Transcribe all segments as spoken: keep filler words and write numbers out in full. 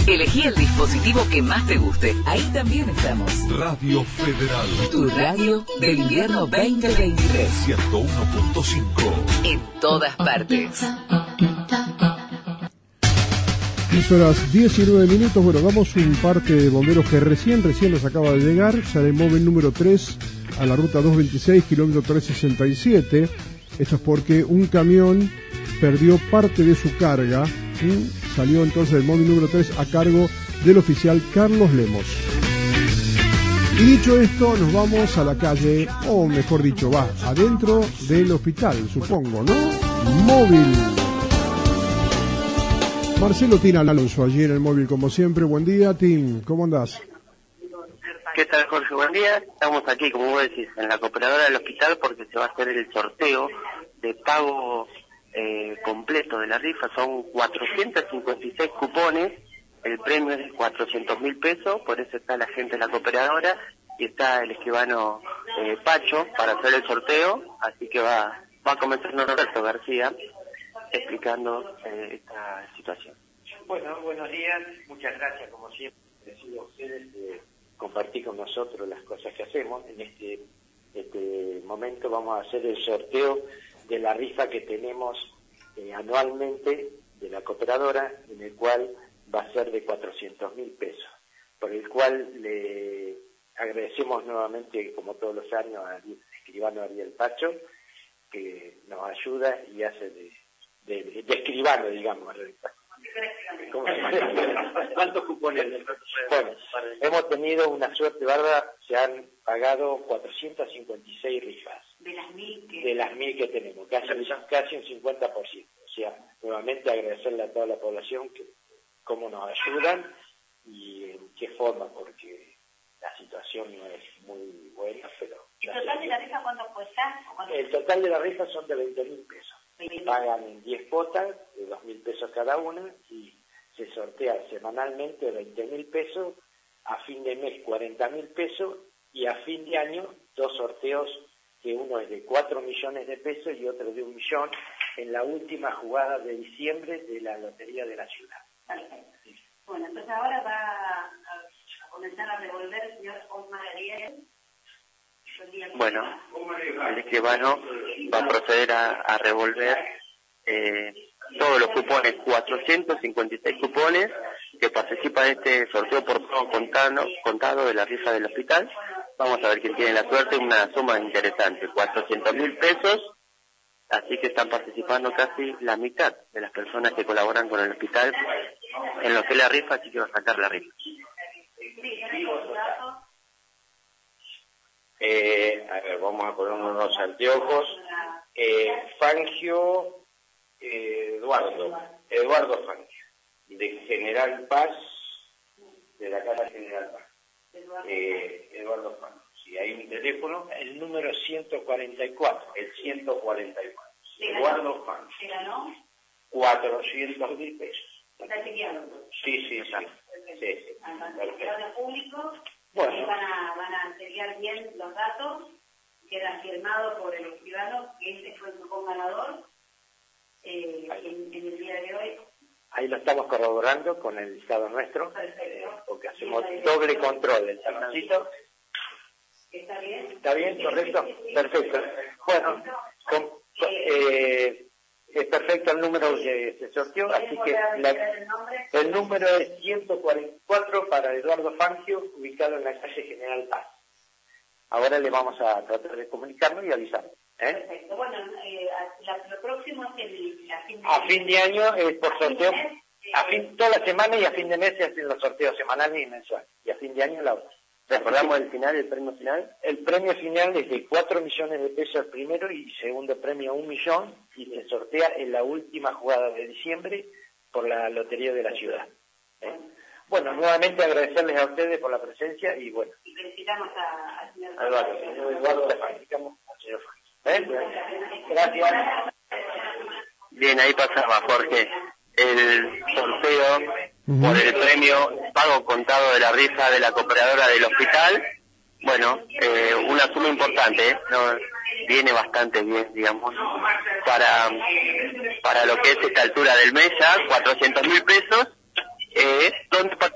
Elegí el dispositivo que más te guste. Ahí también estamos. Radio Federal. Tu radio del invierno veinte veintitrés. ciento uno punto cinco. En todas partes. diez horas diecinueve minutos. Bueno, damos un parte de bomberos que recién, recién nos acaba de llegar. Ya el móvil número tres a la ruta doscientos veintiséis, kilómetro trescientos sesenta y siete. Esto es porque un camión perdió parte de su carga. ¿Sí? Salió entonces el móvil número tres a cargo del oficial Carlos Lemos. Y dicho esto, nos vamos a la calle, o mejor dicho, va adentro del hospital, supongo, ¿no? Móvil. Marcelo Tina Alonso, allí en el móvil, como siempre. Buen día, Tim, ¿cómo andás? ¿Qué tal, Jorge? Buen día. Estamos aquí, como vos decís, en la cooperadora del hospital porque se va a hacer el sorteo de pago eh, completo de la rifa. Son cuatrocientos cincuenta y seis cupones, el premio es de cuatrocientos mil pesos, por eso está la gente de la cooperadora y está el escribano eh, Pacho para hacer el sorteo, así que va, va a comenzar Norberto García explicando eh, esta situación. Bueno, buenos días, muchas gracias como siempre, agradecido a ustedes de compartir con nosotros las cosas que hacemos. En este, este momento vamos a hacer el sorteo de la rifa que tenemos eh, anualmente de la cooperadora, en el cual va a ser de cuatrocientos mil pesos, por el cual le agradecemos nuevamente, como todos los años, al escribano Ariel Pacho, que nos ayuda y hace de De, de escribano, digamos. ¿Cuántos cupones? Bueno, hemos tenido una suerte bárbara, se han pagado cuatrocientas cincuenta y seis rifas. De las mil que... De las mil que tenemos, casi, casi un cincuenta por ciento. O sea, nuevamente agradecerle a toda la población que cómo nos ayudan y en qué forma, porque la situación no es muy buena, pero... ¿El total de la rifa cuánto cuesta? El total de la rifa son de veinte mil pesos. Pagan en diez cuotas de dos mil pesos cada una y se sortea semanalmente veinte mil pesos, a fin de mes cuarenta mil pesos y a fin de año dos sorteos, que uno es de cuatro millones de pesos y otro de un millón, en la última jugada de diciembre de la Lotería de la Ciudad. Perfecto. Bueno, entonces ahora va a comenzar a revolver el señor Osmar Ariel. Bueno, el escribano va a proceder a, a revolver eh, todos los cupones, cuatrocientos cincuenta y seis cupones que participan en este sorteo por pago contado, contado de la rifa del hospital. Vamos a ver quién tiene la suerte, una suma interesante, cuatrocientos mil pesos, así que están participando casi la mitad de las personas que colaboran con el hospital en lo que es la rifa, así que va a sacar la rifa. Eh, a ver, vamos a poner unos anteojos. Eh, Fangio eh, Eduardo, Eduardo Fangio, de General Paz, de la Casa General Paz. Eh, Eduardo Fangio. Si hay un teléfono, el número ciento cuarenta y cuatro, el ciento cuarenta y cuatro. Eduardo Fangio. ¿Se ganó? cuatrocientos mil pesos. ¿Está chequeado? Sí, sí, sí. sí, sí. Perfecto. Público. Bueno. Van a, van a chequear bien los datos, queda firmado por el escribano que este fue el cupón ganador eh, en, en el día de hoy. Ahí lo estamos corroborando con el listado nuestro, eh, porque hacemos doble control del saloncito. ¿Está bien? ¿Está bien? ¿Correcto? Perfecto. Bueno, con, eh, es perfecto el número que se sorteó, así que la, el número es ciento cuarenta y cuatro para Eduardo Fangio, ubicado en la calle General Paz. Ahora le vamos a tratar de comunicarnos y avisar. ¿eh? Perfecto. Bueno, eh, la, lo próximo es el, la fin de a fin de año es por sorteo, a fin toda la semana y a fin de mes se hacen los sorteos semanales y mensuales, y a fin de año la otra. ¿Recordamos el final, el premio final? El premio final es de cuatro millones de pesos el primero y segundo premio un millón y se sortea en la última jugada de diciembre por la Lotería de la Ciudad. ¿eh? Bueno, nuevamente agradecerles a ustedes por la presencia y bueno. Y felicitamos a, al señor Eduardo, Eduardo, felicitamos al señor Fangio. ¿eh? Gracias. Bien, ahí pasaba, Jorge, el sorteo por el premio pago contado de la rifa de la cooperadora del hospital. Bueno, eh, una suma importante, ¿eh? No, viene bastante bien, digamos, para para lo que es esta altura del mes ya, cuatrocientos mil pesos, eh, donde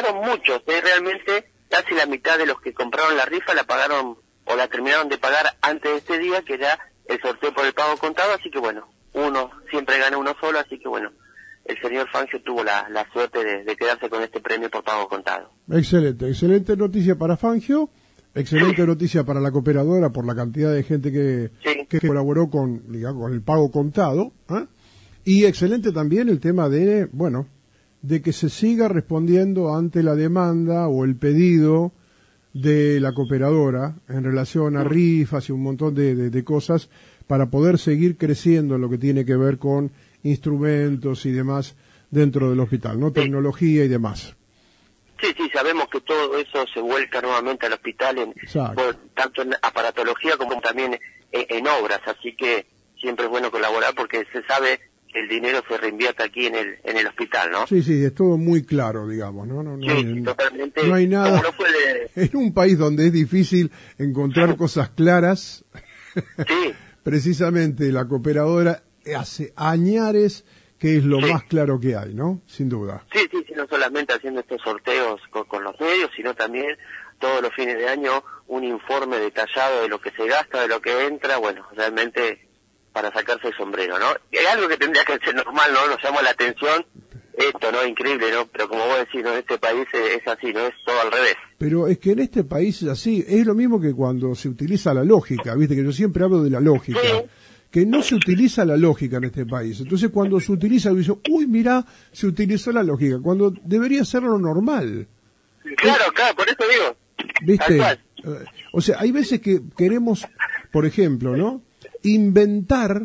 fueron muchos, ¿eh? Realmente casi la mitad de los que compraron la rifa la pagaron o la terminaron de pagar antes de este día, que era el sorteo por el pago contado, así que bueno, uno siempre gana uno solo, así que bueno, el señor Fangio tuvo la, la suerte de, de quedarse con este premio por pago contado. Excelente, excelente noticia para Fangio, excelente sí. noticia para la cooperadora por la cantidad de gente que, sí. que colaboró con, digamos, con el pago contado, ¿eh? Y excelente también el tema de, bueno, de que se siga respondiendo ante la demanda o el pedido de la cooperadora en relación a rifas y un montón de, de, de cosas para poder seguir creciendo en lo que tiene que ver con instrumentos y demás dentro del hospital, ¿no? Sí. Tecnología y demás. Sí, sí, sabemos que todo eso se vuelca nuevamente al hospital, en, por, tanto en aparatología como también en, en obras, así que siempre es bueno colaborar porque se sabe que el dinero se reinvierte aquí en el en el hospital, ¿no? Sí, sí, es todo muy claro, digamos, ¿no? No, no, sí, hay, totalmente. No hay nada. No fue de... En un país donde es difícil encontrar cosas claras, sí. precisamente la cooperadora hace añares que es lo sí. más claro que hay, ¿no? Sin duda. Sí, sí, sí, no solamente haciendo estos sorteos con, con los medios, sino también todos los fines de año un informe detallado de lo que se gasta, de lo que entra, bueno, realmente para sacarse el sombrero, ¿no? Es algo que tendría que ser normal, ¿no? Nos llama la atención esto, ¿no? Increíble, ¿no? Pero como vos decís, ¿no? En este país es así, ¿no? Es todo al revés. Pero es que en este país es así, es lo mismo que cuando se utiliza la lógica, ¿viste? Que yo siempre hablo de la lógica. Sí. Que no se utiliza la lógica en este país. Entonces cuando se utiliza, dice, uy, mirá, se utilizó la lógica, cuando debería ser lo normal. Claro, ¿Eh? claro, por eso digo. ¿Viste? O sea, hay veces que queremos, por ejemplo, ¿no? Inventar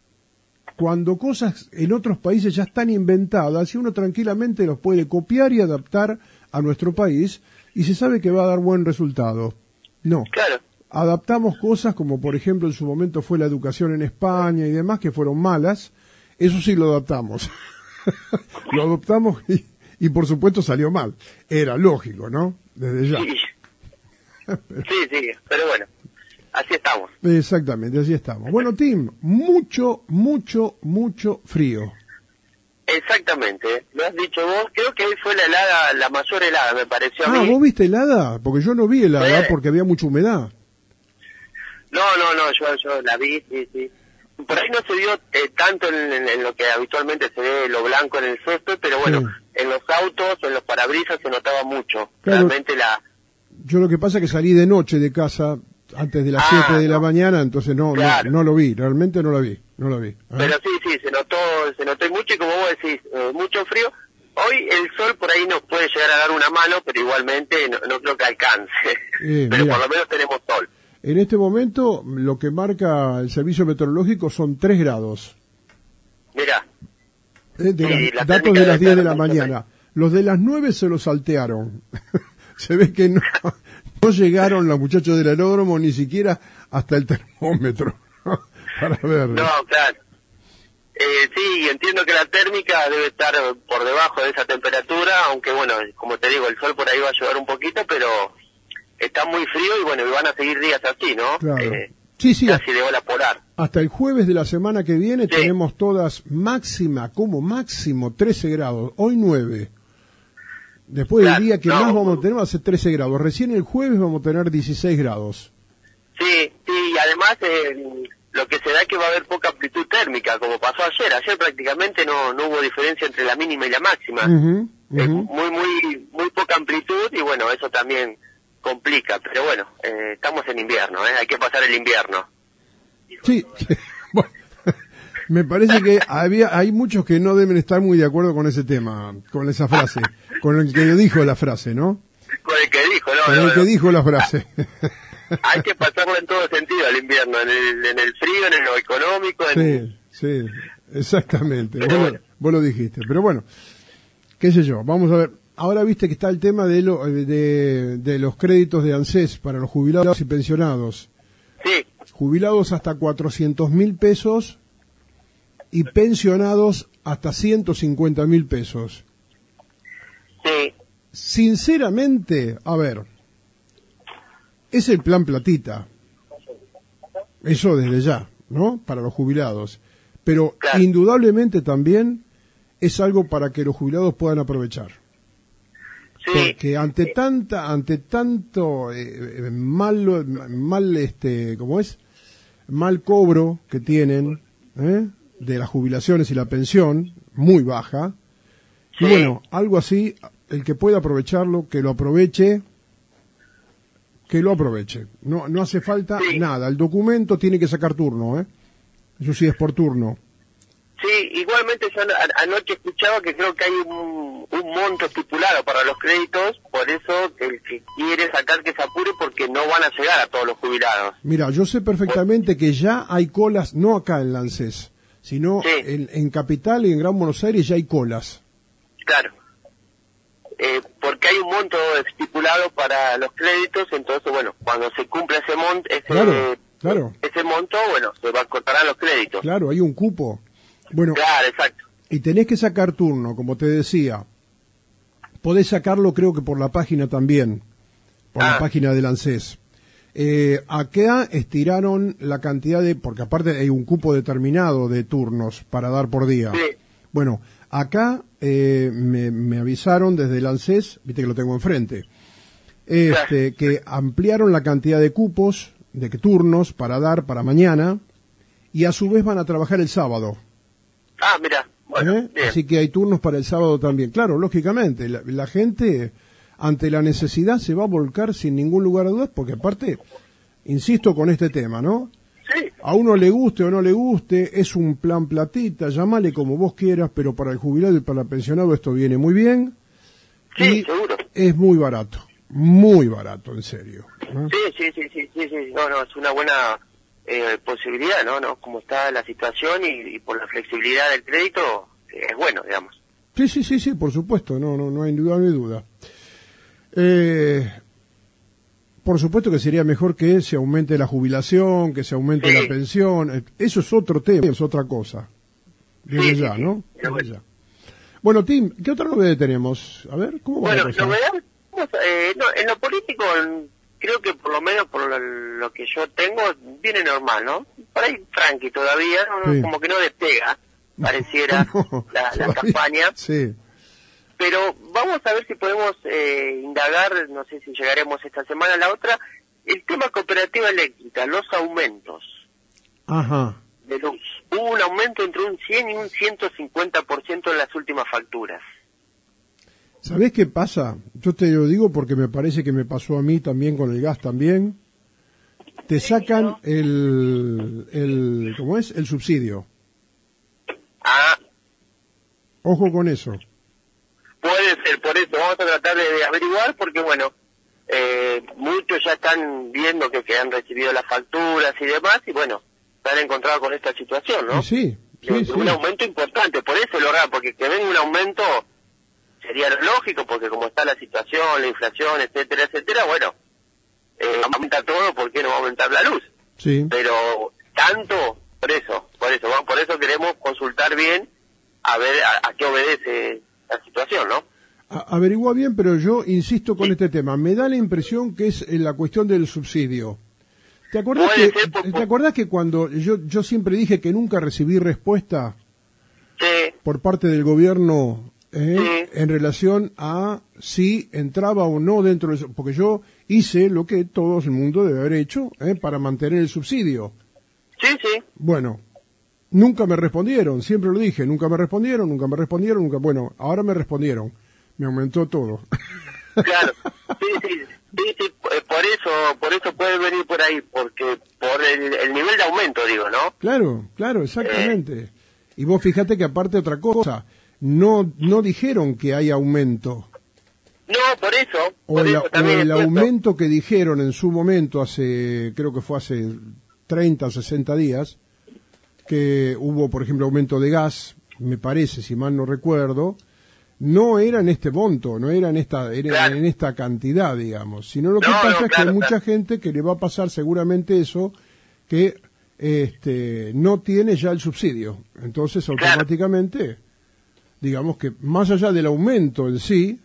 cuando cosas en otros países ya están inventadas y uno tranquilamente los puede copiar y adaptar a nuestro país y se sabe que va a dar buen resultado. No. Claro. Adaptamos cosas como por ejemplo en su momento fue la educación en España y demás que fueron malas, eso sí lo adaptamos. Lo adoptamos y, y por supuesto salió mal. Era lógico, ¿no? Desde ya. Sí, sí, sí, pero bueno, así estamos. Exactamente, así estamos. Bueno, Tim, mucho, mucho, mucho frío. Exactamente, lo has dicho vos, creo que hoy fue la helada, la mayor helada, me pareció a mí. Ah, ¿vos viste helada? Porque yo no vi helada ¿Eh? porque había mucha humedad. No, no, no, yo, yo la vi, sí, sí. Por ahí no se vio eh, tanto en, en, en lo que habitualmente se ve lo blanco en el césped, pero bueno, sí. en los autos, en los parabrisas se notaba mucho. Claro, realmente la... Yo lo que pasa es que salí de noche de casa antes de las siete ah, de no. la mañana, entonces no, claro. no no lo vi, realmente no lo vi, no lo vi. ¿eh? Pero sí, sí, se notó, se notó mucho y como vos decís, eh, mucho frío. Hoy el sol por ahí nos puede llegar a dar una mano, pero igualmente no, no creo que alcance. Eh, pero mira, por lo menos tenemos sol. En este momento lo que marca el servicio meteorológico son tres grados. Mira. Eh, de sí, la, la datos de las diez de la mañana. Los de las nueve se los saltearon. Se ve que no, no llegaron los muchachos del aeródromo ni siquiera hasta el termómetro para ver. No, claro. Eh, sí, entiendo que la térmica debe estar por debajo de esa temperatura, aunque bueno, como te digo, el sol por ahí va a ayudar un poquito, pero está muy frío y bueno, y van a seguir días así, ¿no? Claro. Eh, sí, sí. Casi de ola polar. Hasta el jueves de la semana que viene sí. tenemos todas máxima, como máximo trece grados, hoy nueve. Después claro, del día que no, más vamos a tener va a ser trece grados. Recién el jueves vamos a tener dieciséis grados. Sí, sí, y además eh, lo que se da es que va a haber poca amplitud térmica, como pasó ayer. Ayer prácticamente no, no hubo diferencia entre la mínima y la máxima. Uh-huh, uh-huh. Eh, muy, muy, muy poca amplitud y bueno, eso también complica. Pero bueno, eh, estamos en invierno, ¿eh? Hay que pasar el invierno. Sí, bueno, me parece que había hay muchos que no deben estar muy de acuerdo con ese tema, con esa frase, con el que dijo la frase, ¿no? Con el que dijo, no, Con no, el no. que dijo la frase. Hay que pasarlo en todo sentido al invierno, en el, en el frío, en lo económico. En... Sí, sí, exactamente. Vos, bueno. lo, vos lo dijiste, pero bueno, qué sé yo, vamos a ver. Ahora viste que está el tema de, lo, de, de los créditos de ANSES para los jubilados y pensionados. Sí. Jubilados hasta cuatrocientos mil pesos y pensionados hasta ciento cincuenta mil pesos. Sí. Sinceramente, a ver, es el plan platita. Eso desde ya, ¿no? Para los jubilados. Pero claro. indudablemente también es algo para que los jubilados puedan aprovechar. Sí. Porque ante tanta, ante tanto eh, mal, mal, este, ¿cómo es? Mal cobro que tienen, ¿eh? De las jubilaciones y la pensión, muy baja. Sí. Y bueno, algo así, el que pueda aprovecharlo, que lo aproveche, que lo aproveche. No, no hace falta Sí. nada. El documento tiene que sacar turno, ¿eh? Eso sí es por turno. Sí, igualmente yo ano- anoche escuchaba que creo que hay un, un monto estipulado para los créditos, por eso el que quiere sacar que se apure porque no van a llegar a todos los jubilados. Mira, yo sé perfectamente que ya hay colas, no acá en Lancés, sino Sí. en, en Capital y en Gran Buenos Aires ya hay colas. Claro. Eh, porque hay un monto estipulado para los créditos, entonces, bueno, cuando se cumpla ese monto, ese, Claro, claro. ese monto, bueno, se va a cortar los créditos. Claro, hay un cupo. Bueno, Claro, exacto. y tenés que sacar turno, como te decía. Podés sacarlo creo que por la página también, por la Ah. página del ANSES. Eh, acá estiraron la cantidad de, porque aparte hay un cupo determinado de turnos para dar por día. Sí. Bueno, acá eh, me, me avisaron desde el ANSES, viste que lo tengo enfrente, este, que ampliaron la cantidad de cupos, de que turnos para dar para mañana, y a su vez van a trabajar el sábado. Ah, mira, bueno, ¿Eh? bien. Así que hay turnos para el sábado también. Claro, lógicamente, la, la gente ante la necesidad se va a volcar sin ningún lugar a dudas, porque aparte, insisto con este tema, ¿no? Sí, A uno le guste o no le guste, es un plan platita, llámale como vos quieras, pero para el jubilado y para el pensionado esto viene muy bien. sí, y seguro. es muy barato, muy barato, en serio, ¿no? Sí, sí, sí, sí, sí, sí, no, no, es una buena eh, posibilidad, ¿no? ¿no? Como está la situación y, y por la flexibilidad del crédito, eh, es bueno, digamos. Sí, sí, sí, sí, por supuesto, no, no, no hay duda, no hay duda. Eh, por supuesto que sería mejor que se aumente la jubilación, que se aumente Sí. la pensión, eh, eso es otro tema, es otra cosa. Desde Sí, sí, ya, sí, ¿no? pero Desde bueno. ya. Bueno, Tim, ¿qué otra novedad tenemos? A ver, ¿cómo va Bueno, la cosa? novedad, eh, no, en lo político, en- creo que por lo menos por lo, lo que yo tengo, viene normal, ¿no? Por ahí tranqui todavía, ¿no? Sí. Como que no despega, pareciera, No, la, la todavía- campaña. Sí. Pero vamos a ver si podemos eh, indagar, no sé si llegaremos esta semana a la otra, el tema cooperativa eléctrica, los aumentos Ajá. de luz. Hubo un aumento entre un cien y un ciento cincuenta por ciento en las últimas facturas. ¿Sabés qué pasa? Yo te lo digo porque me parece que me pasó a mí también con el gas también. Te sacan el, el, ¿cómo es? El subsidio. Ah, Ojo con eso. puede ser, por eso vamos a tratar de, de averiguar porque, bueno, eh, muchos ya están viendo que, que han recibido las facturas y demás y, bueno, se han encontrado con esta situación, ¿no? Y sí, sí, De- sí. Un aumento importante, por eso lo raro, porque que venga un aumento sería lo lógico, porque como está la situación, la inflación, etcétera, etcétera, bueno, eh, aumenta todo, ¿por qué no va a aumentar la luz? Sí. Pero tanto, por eso, por eso, ¿no? Por eso queremos consultar bien a ver a, a qué obedece la situación, ¿no? A- averigua bien, pero yo insisto con Sí. este tema. Me da la impresión que es eh, la cuestión del subsidio. ¿Te acordás, Puede que, ser por- ¿te acordás que cuando yo, yo siempre dije que nunca recibí respuesta Sí, por parte del gobierno eh, Sí. en relación a si entraba o no dentro de eso? Porque yo hice lo que todo el mundo debe haber hecho eh, para mantener el subsidio. sí, sí, Bueno, nunca me respondieron, siempre lo dije, nunca me respondieron, nunca me respondieron, nunca. Bueno, ahora me respondieron, me aumentó todo. claro, sí, sí, sí, sí, eh, por eso, por eso puede venir por ahí, porque por el, el nivel de aumento, digo, ¿no? Claro, claro, exactamente. Y vos fíjate que aparte otra cosa, no no dijeron que hay aumento. No, por eso, O por el, eso o también el es cierto. aumento que dijeron en su momento, hace creo que fue hace treinta, sesenta días, que hubo, por ejemplo, aumento de gas, me parece, si mal no recuerdo, no era en este monto, no era en esta era Claro. en esta cantidad, digamos, sino lo que No, pasa no, es que claro, hay mucha claro. gente que le va a pasar seguramente eso, que este no tiene ya el subsidio. Entonces, Claro. automáticamente, digamos que más allá del aumento en sí,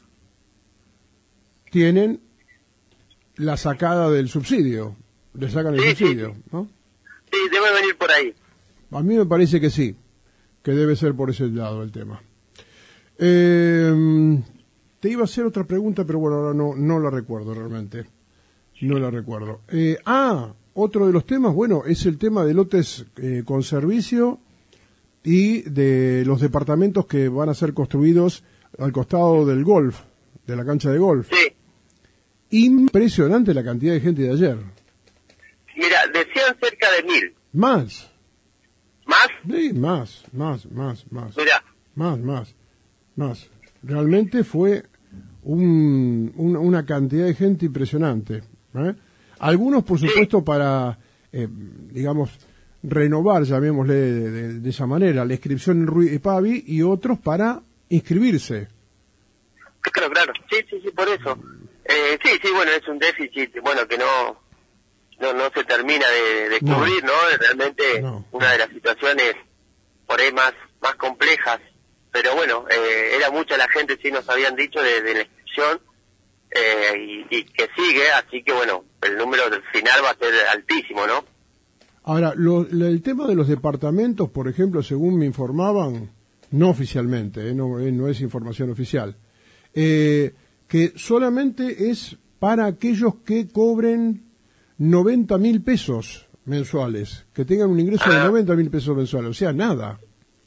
tienen la sacada del subsidio, le sacan el Sí, sí, subsidio, sí. ¿no? Sí, debe venir por ahí. A mí me parece que sí, que debe ser por ese lado el tema. Eh, te iba a hacer otra pregunta, pero bueno, ahora no, no la recuerdo realmente. No la recuerdo. Eh, ah, otro de los temas, bueno, es el tema de lotes eh, con servicio y de los departamentos que van a ser construidos al costado del golf, de la cancha de golf. Sí. Impresionante la cantidad de gente de ayer. Mira, decían cerca de mil. Más. ¿Más? Sí, más, más, más, más. Mira. Más, más, más. Realmente fue un, un, una cantidad de gente impresionante. ¿eh? Algunos, por supuesto, sí. para, eh, digamos, renovar, llamémosle de, de, de esa manera, la inscripción en Ruy Pavi, y otros para inscribirse. Claro, claro. Sí, sí, sí, por eso. Eh, sí, sí, bueno, es un déficit, bueno, que no no, no se termina de, de cubrir, ¿no? ¿no? Realmente no. Una de las situaciones por ahí más, más complejas. Pero bueno, eh, era mucha la gente, sí nos habían dicho, de, de la inscripción, eh, y, y que sigue, así que bueno, el número del final va a ser altísimo, ¿no? Ahora, lo, el tema de los departamentos, por ejemplo, según me informaban, no oficialmente, eh, no, eh, no es información oficial, eh, que solamente es para aquellos que cobren noventa mil pesos mensuales, que tengan un ingreso ah. de noventa mil pesos mensuales, o sea, nada.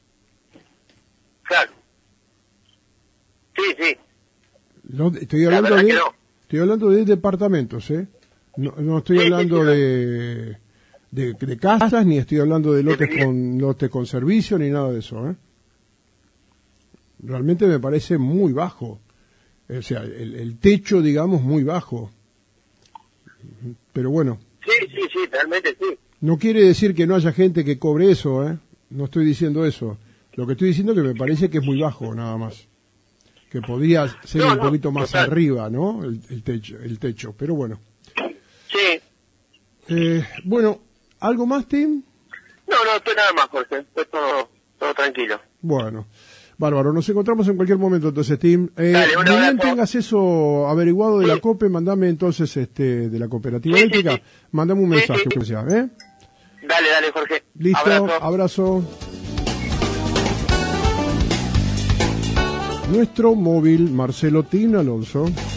Claro. Sí, sí. No, estoy hablando de, no. estoy hablando de departamentos, ¿eh? No, no estoy sí, hablando sí, sí, de, de, de casas, ni estoy hablando de lotes con lotes con servicio, ni nada de eso, ¿eh? Realmente me parece muy bajo. O sea, el, el techo, digamos, muy bajo. Pero bueno. Sí, sí, sí, realmente sí. No quiere decir que no haya gente que cobre eso, ¿eh? No estoy diciendo eso. Lo que estoy diciendo es que me parece que es muy bajo, nada más. Que podría ser no, un no, poquito más total. arriba, ¿no? El, el techo, el techo. Pero bueno. Sí. Eh, bueno, ¿algo más, Tim? No, no, estoy nada más, Jorge. Estoy todo, todo tranquilo. Bueno. Bárbaro, nos encontramos en cualquier momento entonces, Tim. Eh, Dale, ni bien tengas eso averiguado de sí. la COPE, mandame entonces este de la cooperativa sí, eléctrica, sí, sí. mandame un mensaje, sí, sí. que sea, ¿eh? Dale, dale, Jorge. Listo, abrazo. abrazo. Nuestro móvil, Marcelo Tim Alonso.